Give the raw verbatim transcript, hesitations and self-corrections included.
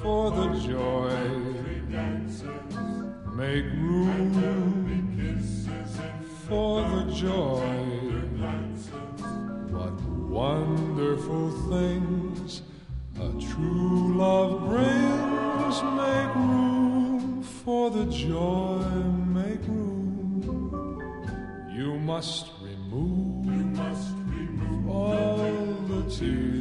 for the joy. Make room for the joy. What wonderful things a true love brings. Make room for the joy. Make room. You must remove, you must remove all the tears.